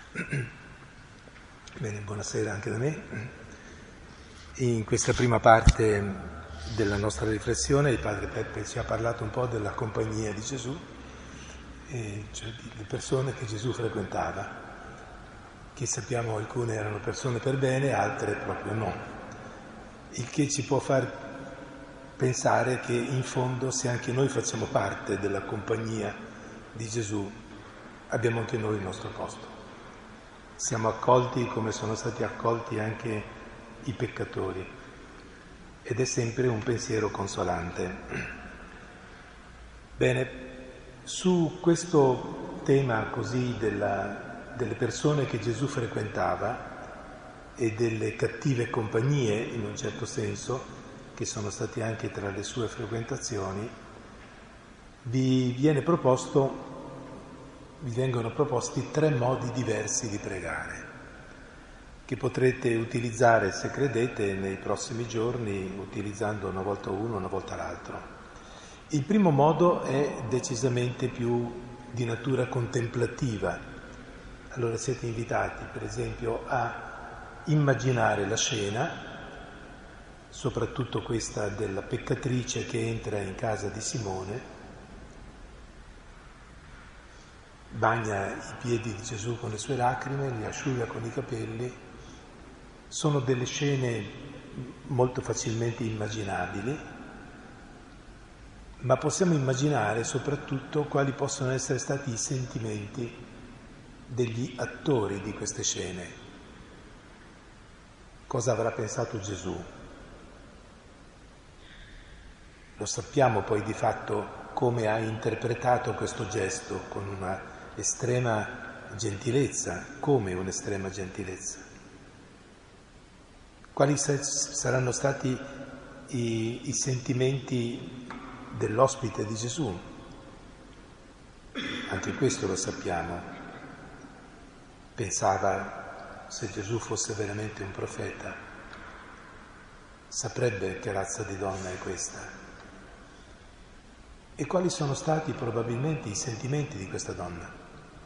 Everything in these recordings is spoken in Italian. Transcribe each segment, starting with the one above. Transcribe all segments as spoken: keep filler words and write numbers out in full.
Bene, buonasera anche da me. In questa prima parte della nostra riflessione il padre Peppe ci ha parlato un po' della compagnia di Gesù, e cioè di persone che Gesù frequentava, che sappiamo alcune erano persone per bene, altre proprio no, il che ci può far pensare che in fondo, se anche noi facciamo parte della compagnia di Gesù, abbiamo anche noi il nostro posto. Siamo accolti come sono stati accolti anche i peccatori, ed è sempre un pensiero consolante. Bene, su questo tema così della, delle persone che Gesù frequentava e delle cattive compagnie, in un certo senso, che sono stati anche tra le sue frequentazioni, vi viene proposto vi vengono proposti tre modi diversi di pregare, che potrete utilizzare, se credete, nei prossimi giorni, utilizzando una volta uno, una volta l'altro. Il primo modo è decisamente più di natura contemplativa. Allora siete invitati, per esempio, a immaginare la scena, soprattutto questa della peccatrice che entra in casa di Simone, bagna i piedi di Gesù con le sue lacrime, li asciuga con i capelli. Sono delle scene molto facilmente immaginabili, ma possiamo immaginare soprattutto quali possono essere stati i sentimenti degli attori di queste scene. Cosa avrà pensato Gesù? Lo sappiamo poi di fatto come ha interpretato questo gesto, con una estrema gentilezza, come un'estrema gentilezza. Quali saranno stati i, i sentimenti dell'ospite di Gesù? Anche questo lo sappiamo. Pensava, se Gesù fosse veramente un profeta, saprebbe che razza di donna è questa. E quali sono stati probabilmente i sentimenti di questa donna?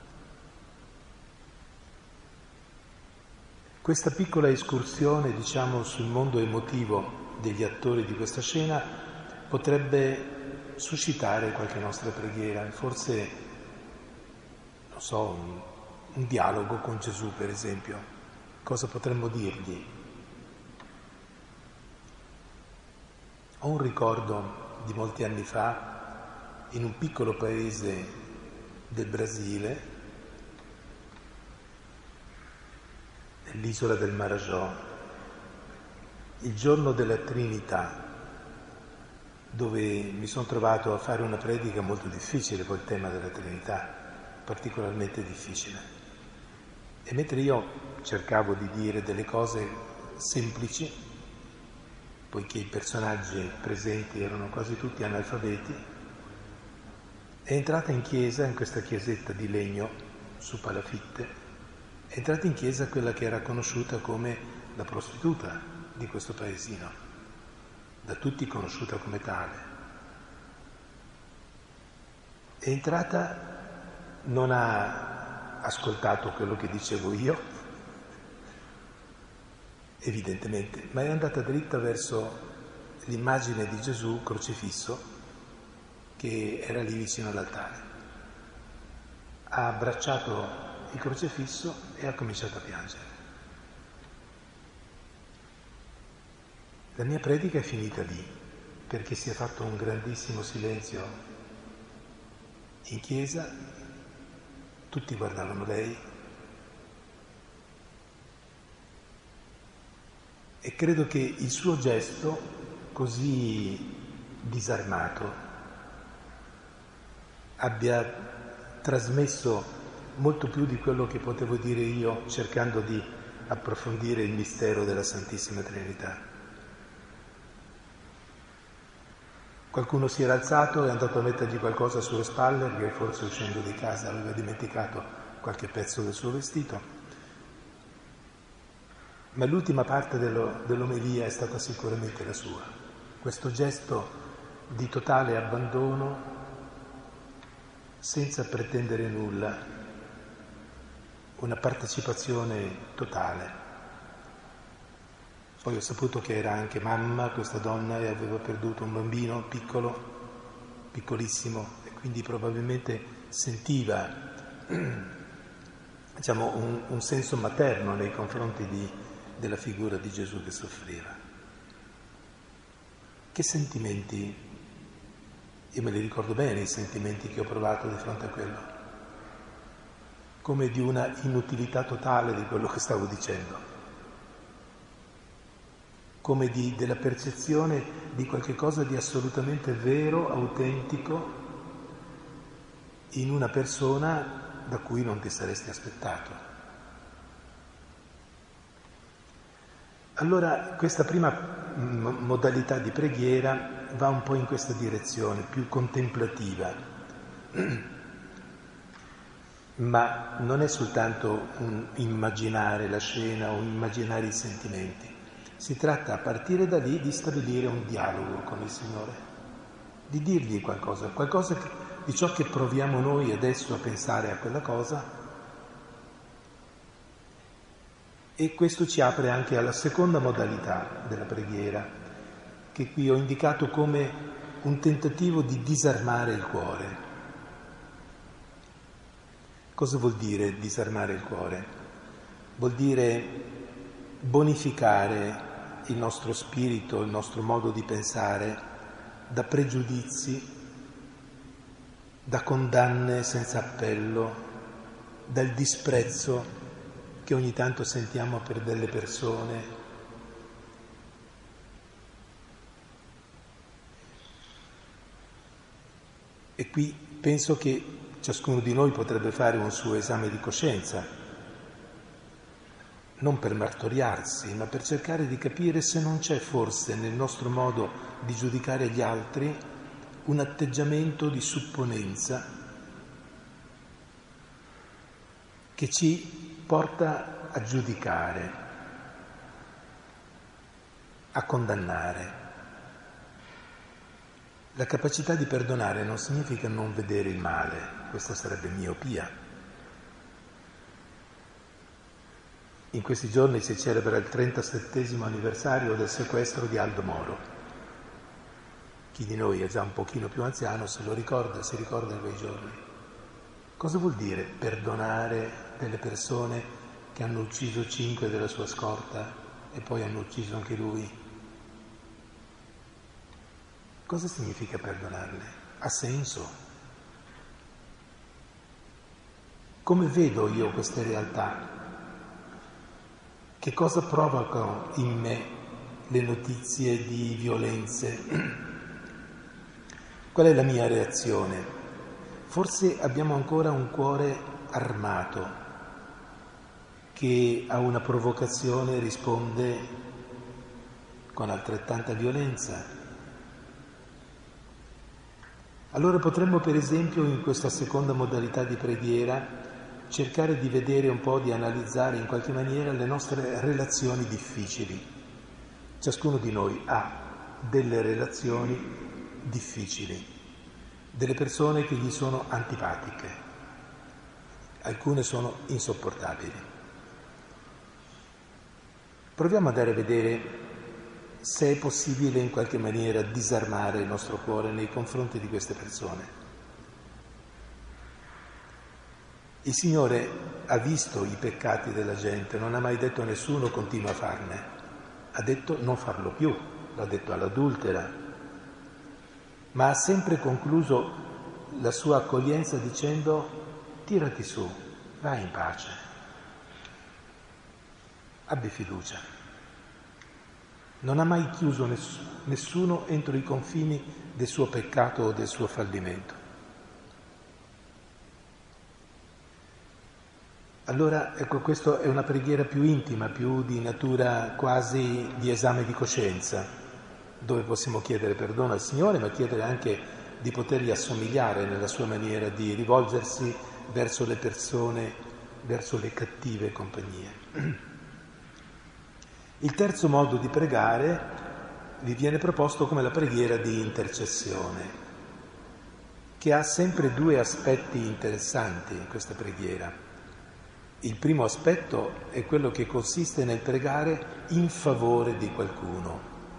Questa piccola escursione, diciamo, sul mondo emotivo degli attori di questa scena potrebbe suscitare qualche nostra preghiera, forse, non so, un, un dialogo con Gesù, per esempio. Cosa potremmo dirgli? Ho un ricordo di molti anni fa, in un piccolo paese del Brasile, nell'isola del Marajó, il giorno della Trinità, dove mi sono trovato a fare una predica molto difficile, poi il tema della Trinità, particolarmente difficile. E mentre io cercavo di dire delle cose semplici, poiché i personaggi presenti erano quasi tutti analfabeti, è entrata in chiesa, in questa chiesetta di legno su palafitte, è entrata in chiesa quella che era conosciuta come la prostituta di questo paesino, da tutti conosciuta come tale. È entrata, non ha ascoltato quello che dicevo io, evidentemente, ma è andata dritta verso l'immagine di Gesù crocifisso che era lì vicino all'altare. Ha abbracciato il crocifisso e ha cominciato a piangere. La mia predica è finita lì, perché si è fatto un grandissimo silenzio in chiesa, tutti guardavano lei e credo che il suo gesto così disarmato abbia trasmesso molto più di quello che potevo dire io cercando di approfondire il mistero della Santissima Trinità. Qualcuno si era alzato e è andato a mettergli qualcosa sulle spalle, perché forse uscendo di casa aveva dimenticato qualche pezzo del suo vestito. Ma l'ultima parte dello, dell'omelia è stata sicuramente la sua. Questo gesto di totale abbandono senza pretendere nulla, una partecipazione totale. Poi ho saputo che era anche mamma questa donna e aveva perduto un bambino piccolo, piccolissimo, e quindi probabilmente sentiva, diciamo, un, un senso materno nei confronti di, della figura di Gesù che soffriva. Che sentimenti, io me li ricordo bene i sentimenti che ho provato di fronte a quello, come di una inutilità totale di quello che stavo dicendo, come di, della percezione di qualche cosa di assolutamente vero, autentico, in una persona da cui non ti saresti aspettato. Allora questa prima m- modalità di preghiera va un po' in questa direzione, più contemplativa, ma non è soltanto un immaginare la scena o immaginare i sentimenti. Si tratta a partire da lì di stabilire un dialogo con il Signore, di dirgli qualcosa, qualcosa che, di ciò che proviamo noi adesso a pensare a quella cosa, e questo ci apre anche alla seconda modalità della preghiera, che qui ho indicato come un tentativo di disarmare il cuore. Cosa vuol dire disarmare il cuore? Vuol dire bonificare il nostro spirito, il nostro modo di pensare da pregiudizi, da condanne senza appello, dal disprezzo che ogni tanto sentiamo per delle persone. E qui penso che ciascuno di noi potrebbe fare un suo esame di coscienza, non per martoriarsi, ma per cercare di capire se non c'è forse nel nostro modo di giudicare gli altri un atteggiamento di supponenza che ci porta a giudicare, a condannare. La capacità di perdonare non significa non vedere il male, questa sarebbe miopia. In questi giorni si celebra il trentasettesimo anniversario del sequestro di Aldo Moro. Chi di noi è già un pochino più anziano se lo ricorda, si ricorda di quei giorni. Cosa vuol dire perdonare delle persone che hanno ucciso cinque della sua scorta e poi hanno ucciso anche lui? Cosa significa perdonarle? Ha senso? Come vedo io queste realtà? Che cosa provocano in me le notizie di violenze? Qual è la mia reazione? Forse abbiamo ancora un cuore armato che a una provocazione risponde con altrettanta violenza. Allora potremmo, per esempio, in questa seconda modalità di preghiera, cercare di vedere un po', di analizzare in qualche maniera le nostre relazioni difficili. Ciascuno di noi ha delle relazioni difficili, delle persone che gli sono antipatiche, alcune sono insopportabili. Proviamo a dare a vedere se è possibile in qualche maniera disarmare il nostro cuore nei confronti di queste persone. Il Signore ha visto i peccati della gente, non ha mai detto a nessuno continua a farne, ha detto non farlo più, l'ha detto all'adultera, ma ha sempre concluso la sua accoglienza dicendo tirati su, vai in pace, abbi fiducia. Non ha mai chiuso nessuno, nessuno entro i confini del suo peccato o del suo fallimento. Allora, ecco, questa è una preghiera più intima, più di natura quasi di esame di coscienza, dove possiamo chiedere perdono al Signore, ma chiedere anche di potergli assomigliare nella sua maniera di rivolgersi verso le persone, verso le cattive compagnie. Il terzo modo di pregare vi viene proposto come la preghiera di intercessione, che ha sempre due aspetti interessanti in questa preghiera. Il primo aspetto è quello che consiste nel pregare in favore di qualcuno.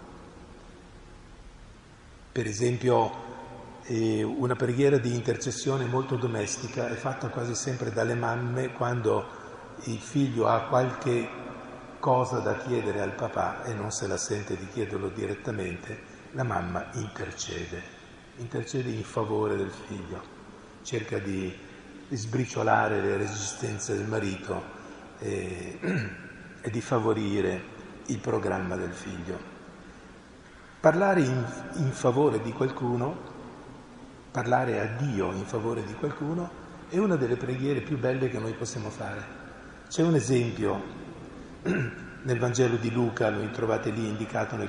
Per esempio, eh, una preghiera di intercessione molto domestica è fatta quasi sempre dalle mamme quando il figlio ha qualche cosa da chiedere al papà e non se la sente di chiederlo direttamente, la mamma intercede, intercede in favore del figlio, cerca di di sbriciolare le resistenze del marito e, e di favorire il programma del figlio. Parlare in, in favore di qualcuno, parlare a Dio in favore di qualcuno, è una delle preghiere più belle che noi possiamo fare. C'è un esempio nel Vangelo di Luca, lo trovate lì indicato nel